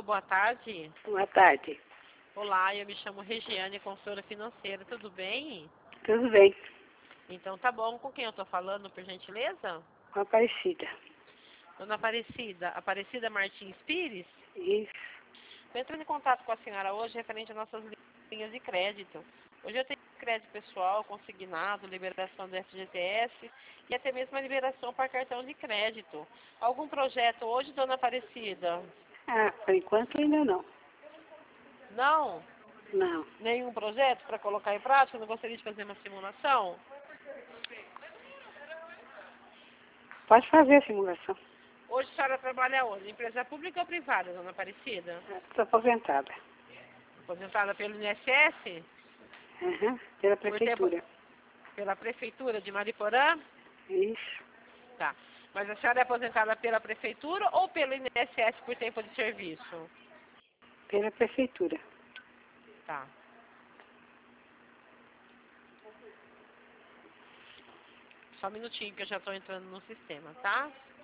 boa tarde. Boa tarde. Olá, eu me chamo Regiane, consultora financeira, tudo bem? Tudo bem? Então tá bom, com quem eu tô falando, por gentileza? Com a Aparecida. Dona Aparecida, Aparecida Martins Pires? Isso. Estou entrando em contato com a senhora hoje referente às nossas linhas de crédito. Hoje eu tenho crédito pessoal, consignado, liberação do FGTS e até mesmo a liberação para cartão de crédito. Algum projeto hoje, dona Aparecida? Ah, por enquanto ainda não. Não? Não. Nenhum projeto para colocar em prática? Não gostaria de fazer uma simulação? Pode fazer a simulação. Hoje a senhora trabalha onde? Empresa pública ou privada, dona Aparecida? Estou aposentada. Aposentada pelo INSS? Uhum. Pela Por tempo, prefeitura. pela prefeitura de Mariporã? Isso. Tá. Mas a senhora é aposentada pela prefeitura ou pelo INSS por tempo de serviço? Pela prefeitura. Tá. Só um minutinho que eu já estou entrando no sistema, tá?